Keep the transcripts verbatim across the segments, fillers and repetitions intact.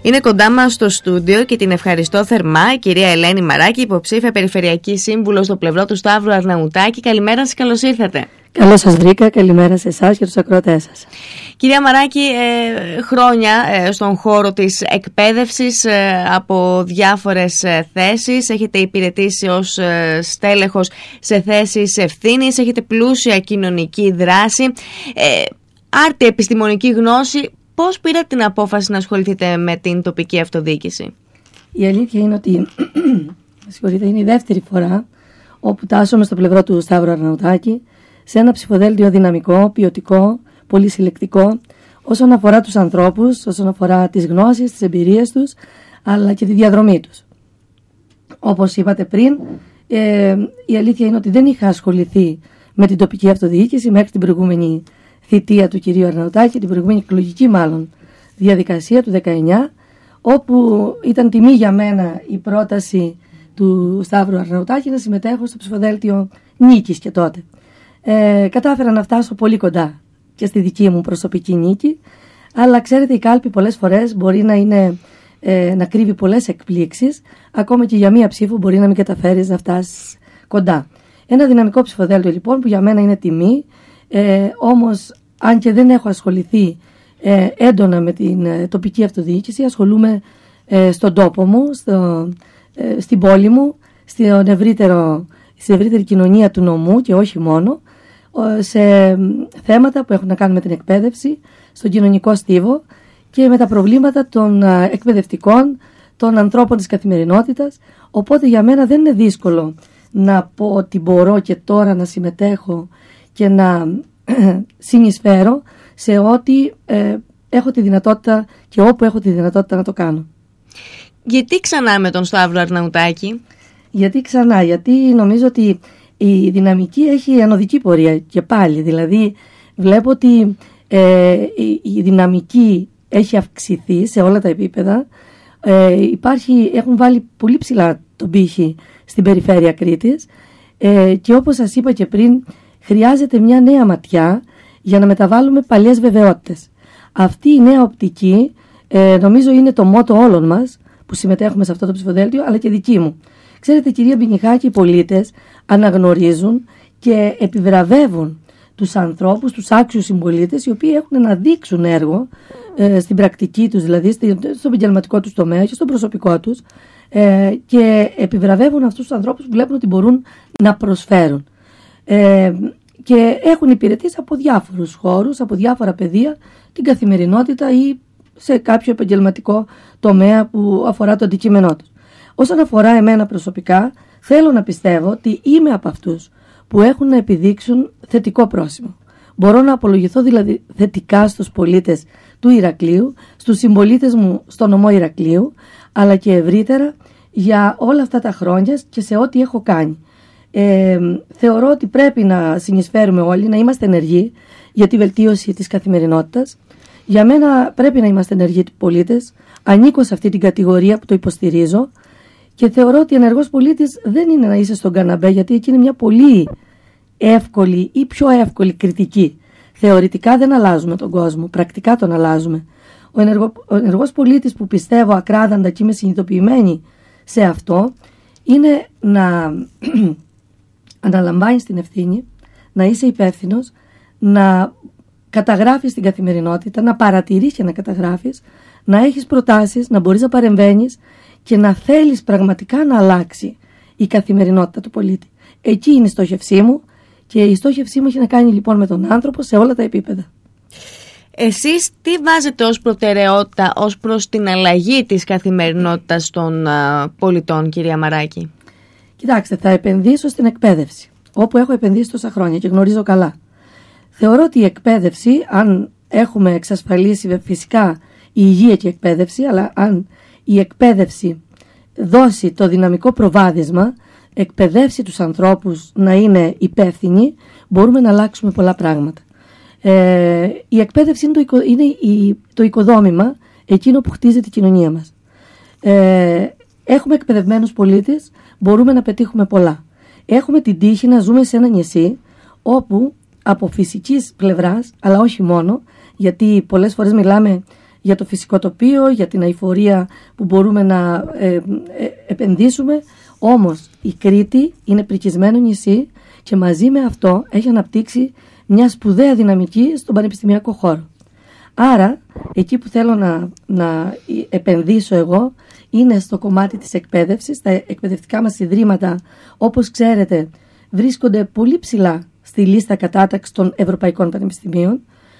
Είναι κοντά μας στο στούντιο και την ευχαριστώ θερμά η κυρία Ελένη Μαράκη, υποψήφια περιφερειακή σύμβουλο στο πλευρό του Σταύρου Αρναουτάκη. Καλημέρα σας, καλώς ήρθατε. Καλώς σας βρήκα, καλημέρα σε εσάς και τους ακροατές σας. Κυρία Μαράκη, ε, χρόνια ε, στον χώρο της εκπαίδευσης ε, από διάφορες ε, θέσεις. Έχετε υπηρετήσει ως ε, στέλεχος σε θέσεις ευθύνης, έχετε πλούσια κοινωνική δράση, ε, άρτια επιστημονική γνώση. Πώς πήρατε την απόφαση να ασχοληθείτε με την τοπική αυτοδιοίκηση? Η αλήθεια είναι ότι συγχωρείτε, είναι η δεύτερη φορά όπου τάσσομαι στο πλευρό του Σταύρου Αρναουτάκη σε ένα ψηφοδέλτιο δυναμικό, ποιοτικό, πολύ συλλεκτικό όσον αφορά τους ανθρώπους, όσον αφορά τις γνώσεις, τις εμπειρίες τους, αλλά και τη διαδρομή τους. Όπως είπατε πριν, ε, η αλήθεια είναι ότι δεν είχα ασχοληθεί με την τοπική αυτοδιοίκηση μέχρι την προηγούμενη θητεία του κυρίου Αρναουτάκη, την προηγούμενη εκλογική μάλλον διαδικασία του δεκαεννιά, όπου ήταν τιμή για μένα η πρόταση του Σταύρου Αρναουτάκη να συμμετέχω στο ψηφοδέλτιο νίκης και τότε. Ε, κατάφερα να φτάσω πολύ κοντά και στη δική μου προσωπική νίκη, αλλά ξέρετε, η κάλπη πολλές φορές μπορεί να, είναι, ε, να κρύβει πολλές εκπλήξεις, ακόμα και για μία ψήφο μπορεί να μην καταφέρεις να φτάσεις κοντά. Ένα δυναμικό ψηφοδέλτιο λοιπόν που για μένα είναι τιμή, ε, όμως αν και δεν έχω ασχοληθεί ε, έντονα με την ε, τοπική αυτοδιοίκηση, ασχολούμαι ε, στον τόπο μου, στο, ε, στην πόλη μου, στον ευρύτερο, στην ευρύτερη κοινωνία του νομού και όχι μόνο, σε θέματα που έχουν να κάνουν με την εκπαίδευση, στον κοινωνικό στίβο και με τα προβλήματα των εκπαιδευτικών, των ανθρώπων της καθημερινότητας. Οπότε για μένα δεν είναι δύσκολο να πω ότι μπορώ και τώρα να συμμετέχω και να συνεισφέρω σε ό,τι ε, έχω τη δυνατότητα και όπου έχω τη δυνατότητα να το κάνω. Γιατί ξανά με τον Σταύρο Αρναουτάκη? Γιατί ξανά, γιατί νομίζω ότι η δυναμική έχει ανωδική πορεία και πάλι. Δηλαδή βλέπω ότι ε, η, η δυναμική έχει αυξηθεί σε όλα τα επίπεδα. Ε, υπάρχει, έχουν βάλει πολύ ψηλά τον πύχη στην περιφέρεια Κρήτης ε, και όπως σας είπα και πριν, χρειάζεται μια νέα ματιά για να μεταβάλουμε παλιές βεβαιότητες. Αυτή η νέα οπτική ε, νομίζω είναι το μότο όλων μας που συμμετέχουμε σε αυτό το ψηφοδέλτιο, αλλά και δική μου. Ξέρετε, κυρία Μπινιχάκη, οι πολίτες αναγνωρίζουν και επιβραβεύουν τους ανθρώπους, τους άξιους συμπολίτες, οι οποίοι έχουν να δείξουν έργο ε, στην πρακτική τους, δηλαδή στον επαγγελματικό τους τομέα και στον προσωπικό τους, ε, και επιβραβεύουν αυτούς τους ανθρώπους που βλέπουν ότι μπορούν να προσφέρουν. Ε, και έχουν υπηρετήσει από διάφορους χώρους, από διάφορα πεδία, την καθημερινότητα ή σε κάποιο επαγγελματικό τομέα που αφορά το αντικείμενό τους. Όσον αφορά εμένα προσωπικά, θέλω να πιστεύω ότι είμαι από αυτούς που έχουν να επιδείξουν θετικό πρόσημο. Μπορώ να απολογηθώ δηλαδή θετικά στους πολίτες του Ηρακλείου, στους συμπολίτες μου στο νομό Ηρακλείου, αλλά και ευρύτερα για όλα αυτά τα χρόνια και σε ό,τι έχω κάνει. Ε, θεωρώ ότι πρέπει να συνεισφέρουμε όλοι, να είμαστε ενεργοί για τη βελτίωση της καθημερινότητας. Για μένα πρέπει να είμαστε ενεργοί πολίτες. Ανήκω σε αυτή την κατηγορία που το υποστηρίζω. Και θεωρώ ότι ενεργός πολίτης δεν είναι να είσαι στον καναπέ, γιατί εκεί είναι μια πολύ εύκολη ή πιο εύκολη κριτική. Θεωρητικά δεν αλλάζουμε τον κόσμο, πρακτικά τον αλλάζουμε. Ο, ενεργο, ο ενεργός πολίτης που πιστεύω ακράδαντα και είμαι συνειδητοποιημένη σε αυτό, είναι να αναλαμβάνεις την ευθύνη, να είσαι υπεύθυνος, να καταγράφεις την καθημερινότητα, να παρατηρείς και να καταγράφεις, να έχεις προτάσεις, να μπορείς να παρεμβαίνεις και να θέλεις πραγματικά να αλλάξει η καθημερινότητα του πολίτη. Εκεί είναι η στόχευσή μου και η στόχευσή μου έχει να κάνει λοιπόν με τον άνθρωπο σε όλα τα επίπεδα. Εσείς τι βάζετε ως προτεραιότητα ως προς την αλλαγή της καθημερινότητας των α, πολιτών, κυρία Μαράκη? Κοιτάξτε, θα επενδύσω στην εκπαίδευση, όπου έχω επενδύσει τόσα χρόνια και γνωρίζω καλά. Θεωρώ ότι η εκπαίδευση, αν έχουμε εξασφαλίσει φυσικά η υγεία και η εκπαίδευση, αλλά αν η εκπαίδευση δώσει το δυναμικό προβάδισμα, εκπαιδεύσει τους ανθρώπους να είναι υπεύθυνοι, μπορούμε να αλλάξουμε πολλά πράγματα. Ε, η εκπαίδευση είναι, το, οικο, είναι η, το οικοδόμημα εκείνο που χτίζει η κοινωνία μας. Ε, έχουμε εκπαιδευμένους πολίτες, μπορούμε να πετύχουμε πολλά. Έχουμε την τύχη να ζούμε σε ένα νησί όπου από φυσικής πλευράς, αλλά όχι μόνο, γιατί πολλές φορές μιλάμε για το φυσικό τοπίο, για την αειφορία που μπορούμε να ε, ε, επενδύσουμε. Όμως η Κρήτη είναι πρικισμένο νησί και μαζί με αυτό έχει αναπτύξει μια σπουδαία δυναμική στον πανεπιστημιακό χώρο. Άρα εκεί που θέλω να, να επενδύσω εγώ είναι στο κομμάτι της εκπαίδευσης. Τα εκπαιδευτικά μας ιδρύματα, όπως ξέρετε, βρίσκονται πολύ ψηλά στη λίστα κατάταξης των ευρωπαϊκών πανεπιστημίων.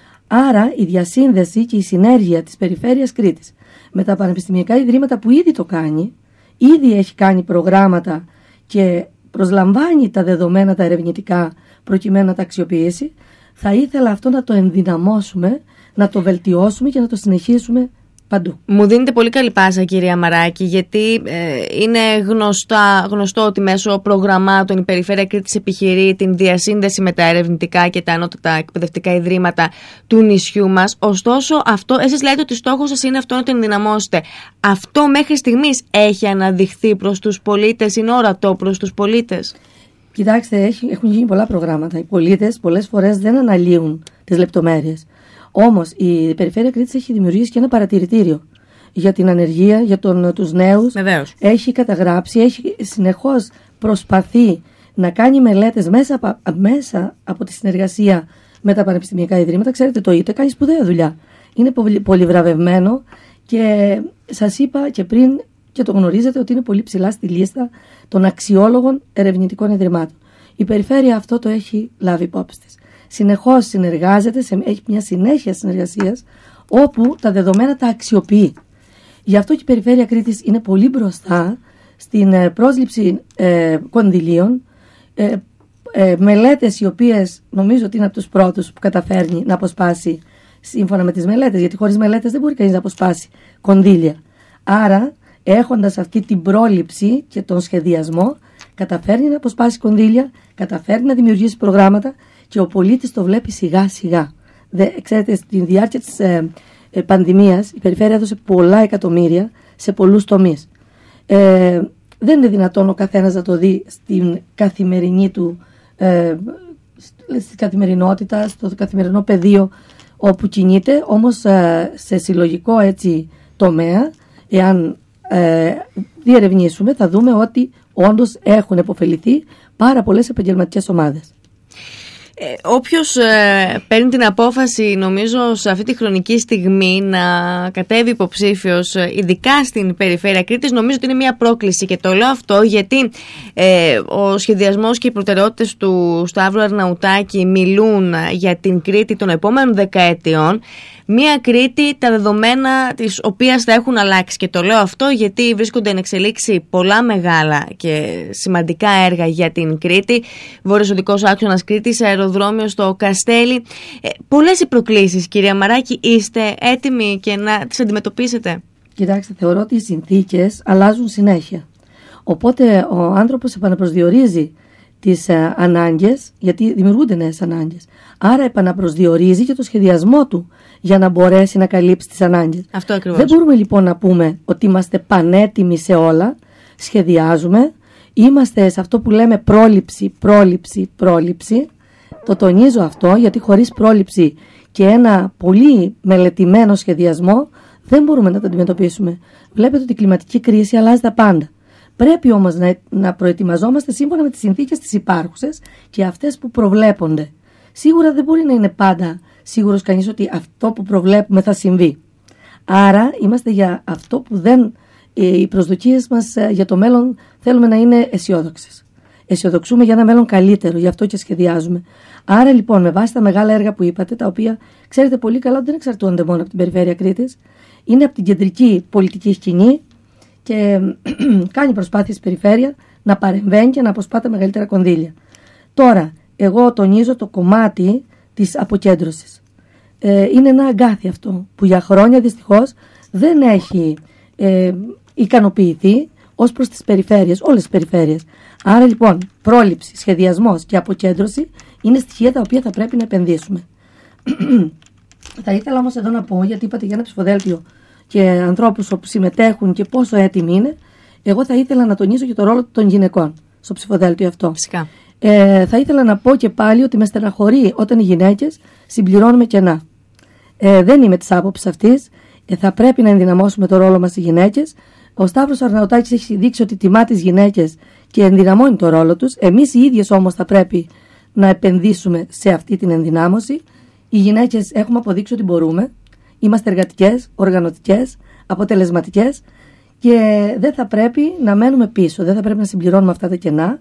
Άρα η διασύνδεση και η συνέργεια της περιφέρειας Κρήτης με τα πανεπιστημιακά ιδρύματα που ήδη το κάνει, ήδη έχει κάνει προγράμματα και προσλαμβάνει τα δεδομένα τα ερευνητικά προκειμένου να τα αξιοποιήσει, θα ήθελα αυτό να το ενδυναμώσουμε, να το βελτιώσουμε και να το συνεχίσουμε παντού. Μου δίνετε πολύ καλή πάσα, κυρία Μαράκη, γιατί ε, είναι γνωστά, γνωστό ότι μέσω προγραμμάτων η Περιφέρεια Κρήτης επιχειρεί την διασύνδεση με τα ερευνητικά και τα ανώτατα εκπαιδευτικά ιδρύματα του νησιού μας. Ωστόσο, αυτό, εσείς λέτε ότι στόχος σας είναι αυτό να το ενδυναμώσετε. Αυτό μέχρι στιγμής έχει αναδειχθεί προς τους πολίτες, είναι ορατό προς τους πολίτες? Κοιτάξτε, έχουν γίνει πολλά προγράμματα. Οι πολίτες πολλές φορές δεν αναλύουν τις λεπτομέρειες. Όμως η Περιφέρεια Κρήτης έχει δημιουργήσει και ένα παρατηρητήριο για την ανεργία, για τον, τους νέους. Βεβαίως. Έχει καταγράψει, έχει συνεχώς προσπαθεί να κάνει μελέτες μέσα, μέσα από τη συνεργασία με τα πανεπιστημιακά ιδρύματα. Ξέρετε, το ΙΤΕ κάνει σπουδαία δουλειά. Είναι πολύ, πολύ βραβευμένο και σας είπα και πριν και το γνωρίζετε ότι είναι πολύ ψηλά στη λίστα των αξιόλογων ερευνητικών ιδρυμάτων. Η Περιφέρεια αυτό το έχει λάβει υπόψη της. Συνεχώς συνεργάζεται, έχει μια συνέχεια συνεργασίας όπου τα δεδομένα τα αξιοποιεί. Γι' αυτό και η Περιφέρεια Κρήτης είναι πολύ μπροστά στην πρόσληψη ε, κονδυλίων, ε, ε, μελέτες οι οποίες νομίζω ότι είναι από τους πρώτους που καταφέρνει να αποσπάσει σύμφωνα με τις μελέτες, γιατί χωρίς μελέτες δεν μπορεί κανείς να αποσπάσει κονδύλια. Άρα, έχοντας αυτή την πρόληψη και τον σχεδιασμό, καταφέρνει να αποσπάσει κονδύλια, καταφέρνει να δημιουργήσει προγράμματα και ο πολίτης το βλέπει σιγά σιγά. Δε, ξέρετε, στη διάρκεια της ε, ε, πανδημίας η Περιφέρεια έδωσε πολλά εκατομμύρια σε πολλούς τομείς. Ε, δεν είναι δυνατόν ο καθένας να το δει στην καθημερινή του, ε, στη καθημερινότητα, στο καθημερινό πεδίο όπου κινείται, όμως ε, σε συλλογικό έτσι τομέα, εάν ε, διερευνήσουμε, θα δούμε ότι όντως έχουν επωφεληθεί πάρα πολλές επαγγελματικές ομάδες. Ε, όποιος ε, παίρνει την απόφαση, νομίζω, σε αυτή τη χρονική στιγμή να κατέβει υποψήφιος, ειδικά στην Περιφέρεια Κρήτης, νομίζω ότι είναι μια πρόκληση. Και το λέω αυτό γιατί ε, ο σχεδιασμός και οι προτεραιότητες του Σταύρου Αρναουτάκη μιλούν για την Κρήτη των επόμενων δεκαετιών. Μια Κρήτη τα δεδομένα της οποίας θα έχουν αλλάξει. Και το λέω αυτό γιατί βρίσκονται εν εξελίξη πολλά μεγάλα και σημαντικά έργα για την Κρήτη. Βόρειος οδικός άξονας Κρήτης, αεροδρόμιο στο Καστέλι. Ε, πολλές οι προκλήσεις, κυρία Μαράκη. Είστε έτοιμοι και να τις αντιμετωπίσετε? Κοιτάξτε, θεωρώ ότι οι συνθήκες αλλάζουν συνέχεια. Οπότε ο άνθρωπος επαναπροσδιορίζει τις ε, ανάγκες, γιατί δημιουργούνται νέες ανάγκες. Άρα επαναπροσδιορίζει και το σχεδιασμό του για να μπορέσει να καλύψει τις ανάγκες. Αυτό ακριβώς. Δεν μπορούμε λοιπόν να πούμε ότι είμαστε πανέτοιμοι σε όλα. Σχεδιάζουμε. Είμαστε σε αυτό που λέμε πρόληψη, πρόληψη, πρόληψη. Το τονίζω αυτό γιατί χωρίς πρόληψη και ένα πολύ μελετημένο σχεδιασμό δεν μπορούμε να το αντιμετωπίσουμε. Βλέπετε ότι η κλιματική κρίση αλλάζει τα πάντα. Πρέπει όμως να, να προετοιμαζόμαστε σύμφωνα με τις συνθήκες τις υπάρχουσες και αυτές που προβλέπονται. Σίγουρα δεν μπορεί να είναι πάντα σίγουρος κανείς ότι αυτό που προβλέπουμε θα συμβεί. Άρα είμαστε για αυτό που δεν, οι προσδοκίες μας για το μέλλον θέλουμε να είναι αισιόδοξες. Αισιοδοξούμε για ένα μέλλον καλύτερο, γι' αυτό και σχεδιάζουμε. Άρα λοιπόν, με βάση τα μεγάλα έργα που είπατε, τα οποία ξέρετε πολύ καλά ότι δεν εξαρτώνται μόνο από την Περιφέρεια Κρήτης, είναι από την κεντρική πολιτική σκηνή και κάνει προσπάθειες Περιφέρεια να παρεμβαίνει και να αποσπά τα μεγαλύτερα κονδύλια. Τώρα, εγώ τονίζω το κομμάτι της αποκέντρωσης. Ε, είναι ένα αγκάθι αυτό που για χρόνια δυστυχώς δεν έχει ε, ικανοποιηθεί ως προς τις περιφέρειες, όλες τις περιφέρειες. Άρα λοιπόν, πρόληψη, σχεδιασμός και αποκέντρωση είναι στοιχεία τα οποία θα πρέπει να επενδύσουμε. Θα ήθελα όμως εδώ να πω, γιατί είπατε για ένα ψηφοδέλτιο και ανθρώπους που συμμετέχουν και πόσο έτοιμοι είναι, εγώ θα ήθελα να τονίσω και το ρόλο των γυναικών στο ψηφοδέλτιο αυτό. Φυσικά. Ε, θα ήθελα να πω και πάλι ότι με στεναχωρεί όταν οι γυναίκες συμπληρώνουμε κενά. Ε, δεν είμαι της άποψης αυτής. Ε, θα πρέπει να ενδυναμώσουμε το ρόλο μας οι γυναίκες. Ο Σταύρος Αρναουτάκης έχει δείξει ότι τιμά τις γυναίκες και ενδυναμώνει το ρόλο τους. Εμείς οι ίδιες όμως θα πρέπει να επενδύσουμε σε αυτή την ενδυνάμωση. Οι γυναίκες έχουμε αποδείξει ότι μπορούμε. Είμαστε εργατικές, οργανωτικές, αποτελεσματικές και δεν θα πρέπει να μένουμε πίσω. Δεν θα πρέπει να συμπληρώνουμε αυτά τα κενά.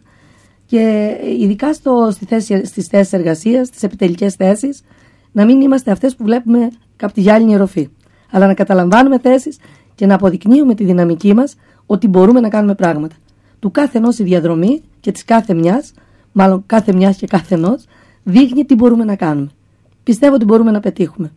Και ειδικά στο, στη θέση, στις θέσεις εργασίας, στις επιτελικές θέσεις, να μην είμαστε αυτές που βλέπουμε κάπου τη γυάλινη ροφή. Αλλά να καταλαμβάνουμε θέσεις και να αποδεικνύουμε τη δυναμική μας ότι μπορούμε να κάνουμε πράγματα. Του κάθε ενός η διαδρομή και της κάθε μιας, μάλλον κάθε μιας και κάθε ενός, δείχνει τι μπορούμε να κάνουμε. Πιστεύω ότι μπορούμε να πετύχουμε.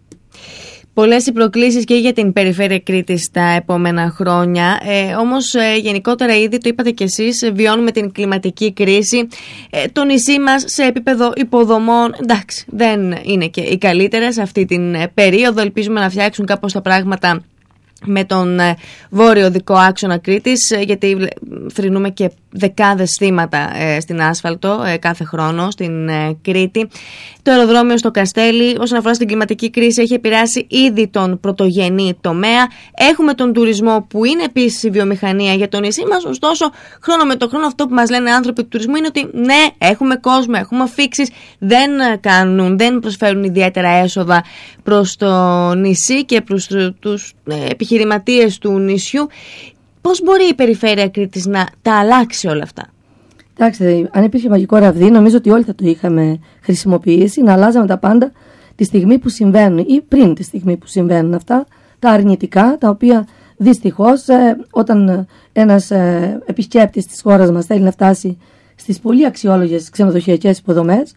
Πολλές οι προκλήσεις και για την περιφέρεια Κρήτης τα επόμενα χρόνια. Ε, όμως ε, γενικότερα ήδη το είπατε κι εσείς, βιώνουμε την κλιματική κρίση. Ε, το νησί μας σε επίπεδο υποδομών, εντάξει, δεν είναι και οι καλύτερες αυτή την περίοδο. Ελπίζουμε να φτιάξουν κάπως τα πράγματα με τον βόρειο δικό άξονα Κρήτης, γιατί θρηνούμε και δεκάδες θύματα ε, στην άσφαλτο ε, κάθε χρόνο στην ε, Κρήτη. Το αεροδρόμιο στο Καστέλι, όσον αφορά στην κλιματική κρίση, έχει επηρεάσει ήδη τον πρωτογενή τομέα. Έχουμε τον τουρισμό που είναι επίσης η βιομηχανία για το νησί μας. Ωστόσο, χρόνο με το χρόνο, αυτό που μας λένε άνθρωποι του τουρισμού είναι ότι ναι, έχουμε κόσμο, έχουμε αφίξεις, δεν κάνουν, δεν προσφέρουν ιδιαίτερα έσοδα προς το νησί και προς τους ε, επιχειρηματίες του νησιού. Πώς μπορεί η περιφέρεια Κρήτης να τα αλλάξει όλα αυτά? Εντάξει, αν υπήρχε μαγικό ραβδί, νομίζω ότι όλοι θα το είχαμε χρησιμοποιήσει, να αλλάζαμε τα πάντα τη στιγμή που συμβαίνουν ή πριν τη στιγμή που συμβαίνουν αυτά, τα αρνητικά, τα οποία δυστυχώς ε, όταν ένας ε, επισκέπτης της χώρας μας θέλει να φτάσει στις πολύ αξιόλογες ξενοδοχειακές υποδομές,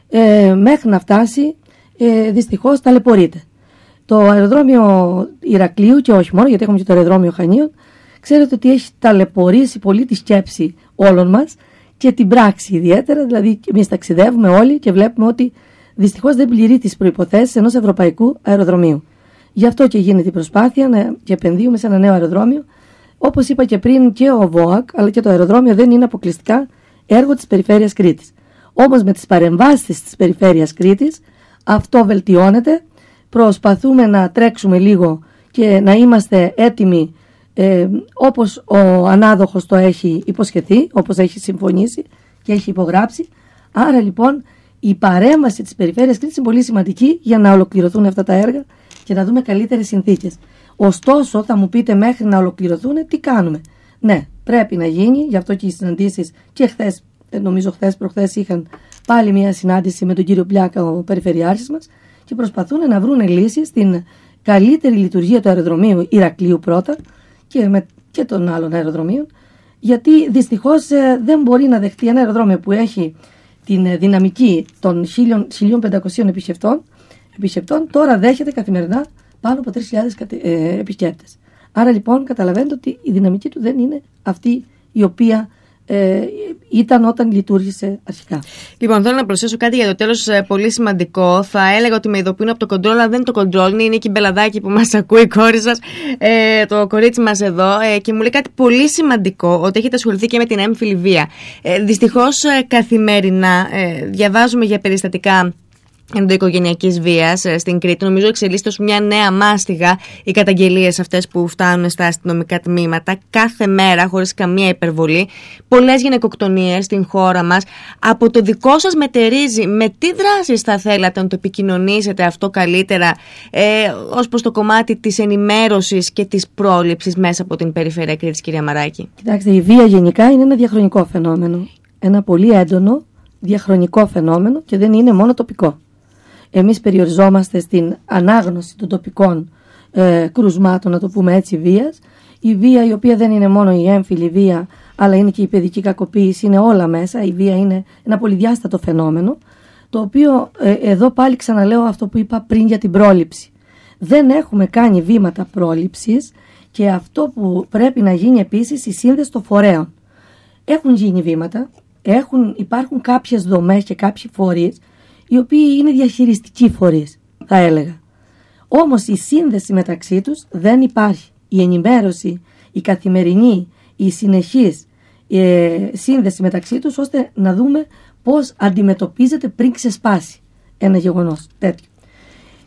ε, μέχρι να φτάσει ε, δυστυχώς ταλαιπωρείται. Το αεροδρόμιο Ηρακλείου και όχι μόνο, γιατί έχουμε και το αεροδρόμιο Χανίων, ξέρετε ότι έχει ταλαιπωρήσει πολύ τη σκέψη όλων μας και την πράξη ιδιαίτερα. Δηλαδή, εμείς ταξιδεύουμε όλοι και βλέπουμε ότι δυστυχώς δεν πληρεί τις προϋποθέσεις ενός ευρωπαϊκού αεροδρομίου. Γι' αυτό και γίνεται η προσπάθεια να και επενδύουμε σε ένα νέο αεροδρόμιο. Όπως είπα και πριν, και ο ΒΟΑΚ αλλά και το αεροδρόμιο δεν είναι αποκλειστικά έργο της περιφέρειας Κρήτης. Όμως με τις παρεμβάσεις της περιφέρειας Κρήτης αυτό βελτιώνεται. Προσπαθούμε να τρέξουμε λίγο και να είμαστε έτοιμοι ε, όπως ο ανάδοχος το έχει υποσχεθεί, όπως έχει συμφωνήσει και έχει υπογράψει. Άρα λοιπόν η παρέμβαση της περιφέρειας Κρήτης είναι πολύ σημαντική για να ολοκληρωθούν αυτά τα έργα και να δούμε καλύτερες συνθήκες. Ωστόσο θα μου πείτε, μέχρι να ολοκληρωθούν τι κάνουμε? Ναι, πρέπει να γίνει, γι' αυτό και οι συναντήσεις και χθες, νομίζω χθες προχθές είχαν πάλι μια συνάντηση με τον κύριο Πλιάκα, ο περιφερειάρχης μας, και προσπαθούν να βρουν λύσεις στην καλύτερη λειτουργία του αεροδρομίου Ηρακλείου πρώτα και, με, και των άλλων αεροδρομίων, γιατί δυστυχώς ε, δεν μπορεί να δεχτεί ένα αεροδρόμιο που έχει την ε, δυναμική των χίλια πεντακόσιων επισκεπτών, επισκεπτών, τώρα δέχεται καθημερινά πάνω από τρεις χιλιάδες ε, επισκέπτες. Άρα λοιπόν καταλαβαίνετε ότι η δυναμική του δεν είναι αυτή η οποία Ε, ήταν όταν λειτουργήσε αρχικά. Λοιπόν, θέλω να προσθέσω κάτι για το τέλος πολύ σημαντικό. Θα έλεγα ότι με ειδοποιούν από το κοντρόλ, αλλά δεν είναι το κοντρόλ, είναι η Νίκη Μπελαδάκη που μας ακούει, η κόρη σας, ε, το κορίτσι μας εδώ, ε, και μου λέει κάτι πολύ σημαντικό, ότι έχετε ασχοληθεί και με την έμφυλη βία. Ε, δυστυχώς ε, καθημερινά ε, διαβάζουμε για περιστατικά ενδοοικογενειακής βίας στην Κρήτη. Νομίζω εξελίσσεται ως μια νέα μάστιγα οι καταγγελίες αυτές που φτάνουν στα αστυνομικά τμήματα κάθε μέρα, χωρίς καμία υπερβολή. Πολλές γυναικοκτονίες στην χώρα μας. Από το δικό σας μετερίζει, με τι δράσεις θα θέλατε να το επικοινωνήσετε αυτό καλύτερα ε, ως προς το κομμάτι της ενημέρωσης και της πρόληψης μέσα από την περιφέρεια Κρήτης, κυρία Μαράκη? Κοιτάξτε, η βία γενικά είναι ένα διαχρονικό φαινόμενο. Ένα πολύ έντονο διαχρονικό φαινόμενο και δεν είναι μόνο τοπικό. Εμείς περιοριζόμαστε στην ανάγνωση των τοπικών ε, κρουσμάτων, να το πούμε έτσι, βίας. Η βία, η οποία δεν είναι μόνο η έμφυλη βία, αλλά είναι και η παιδική κακοποίηση, είναι όλα μέσα. Η βία είναι ένα πολυδιάστατο φαινόμενο, το οποίο ε, εδώ πάλι ξαναλέω αυτό που είπα πριν για την πρόληψη. Δεν έχουμε κάνει βήματα πρόληψης και αυτό που πρέπει να γίνει επίσης η σύνδεση των φορέων. Έχουν γίνει βήματα, έχουν, υπάρχουν κάποιες δομές και κάποιοι φορείς, οι οποίοι είναι διαχειριστικοί φορείς, θα έλεγα. Όμως η σύνδεση μεταξύ τους δεν υπάρχει. Η ενημέρωση, η καθημερινή, η συνεχής ε, σύνδεση μεταξύ τους, ώστε να δούμε πώς αντιμετωπίζεται πριν ξεσπάσει ένα γεγονός τέτοιο.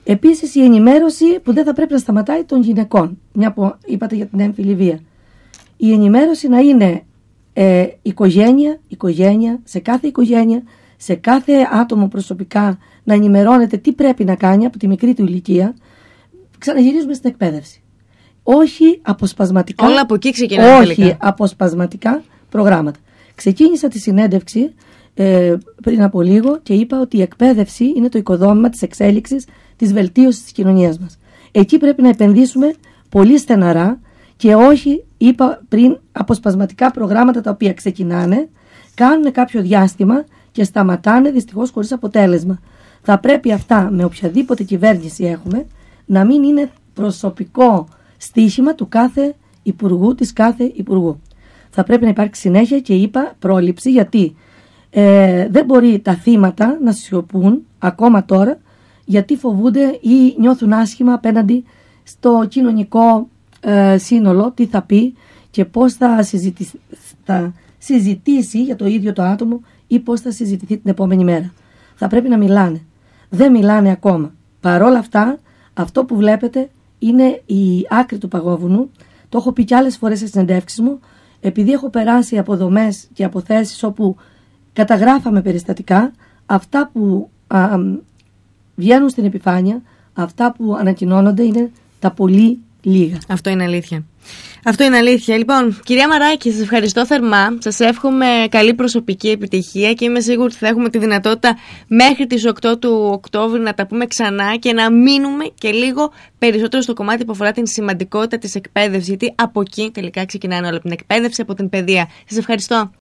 Επίσης η ενημέρωση που δεν θα πρέπει να σταματάει των γυναικών, μια που είπατε για την έμφυλη βία. Η ενημέρωση να είναι ε, οικογένεια, οικογένεια, σε κάθε οικογένεια, σε κάθε άτομο προσωπικά, να ενημερώνεται τι πρέπει να κάνει από τη μικρή του ηλικία. Ξαναγυρίζουμε στην εκπαίδευση. Όχι αποσπασματικά. Όλα από εκεί ξεκινάνε όχι τελικά. αποσπασματικά προγράμματα. Ξεκίνησα τη συνέντευξη ε, πριν από λίγο και είπα ότι η εκπαίδευση είναι το οικοδόμημα της εξέλιξης, της βελτίωσης της κοινωνίας μας. Εκεί πρέπει να επενδύσουμε πολύ στεναρά και όχι, είπα πριν, αποσπασματικά προγράμματα τα οποία ξεκινάνε, κάνουν κάποιο διάστημα και σταματάνε δυστυχώς χωρίς αποτέλεσμα. Θα πρέπει αυτά, με οποιαδήποτε κυβέρνηση έχουμε, να μην είναι προσωπικό στοίχημα του κάθε υπουργού, της κάθε υπουργού. Θα πρέπει να υπάρξει συνέχεια και είπα πρόληψη, γιατί ε, δεν μπορεί τα θύματα να σιωπούν ακόμα τώρα, γιατί φοβούνται ή νιώθουν άσχημα απέναντι στο κοινωνικό ε, σύνολο, τι θα πει και πώς θα συζητήσει, θα συζητήσει για το ίδιο το άτομο ή πώς θα συζητηθεί την επόμενη μέρα. Θα πρέπει να μιλάνε. Δεν μιλάνε ακόμα. Παρόλα αυτά, αυτό που βλέπετε είναι η άκρη του παγόβουνου. Το έχω πει κι άλλες φορές σε συνεντεύξεις μου, επειδή έχω περάσει από δομές και από θέσεις όπου καταγράφαμε περιστατικά, αυτά που α, α, βγαίνουν στην επιφάνεια, αυτά που ανακοινώνονται είναι τα πολύ λίγα. Αυτό είναι αλήθεια. Αυτό είναι αλήθεια. Λοιπόν, κυρία Μαράκη, σας ευχαριστώ θερμά. Σας εύχομαι καλή προσωπική επιτυχία και είμαι σίγουρη ότι θα έχουμε τη δυνατότητα μέχρι τις οκτώ του Οκτώβρη να τα πούμε ξανά και να μείνουμε και λίγο περισσότερο στο κομμάτι που αφορά την σημαντικότητα της εκπαίδευσης, γιατί από εκεί τελικά ξεκινάνε όλα, από την εκπαίδευση, από την παιδεία. Σας ευχαριστώ.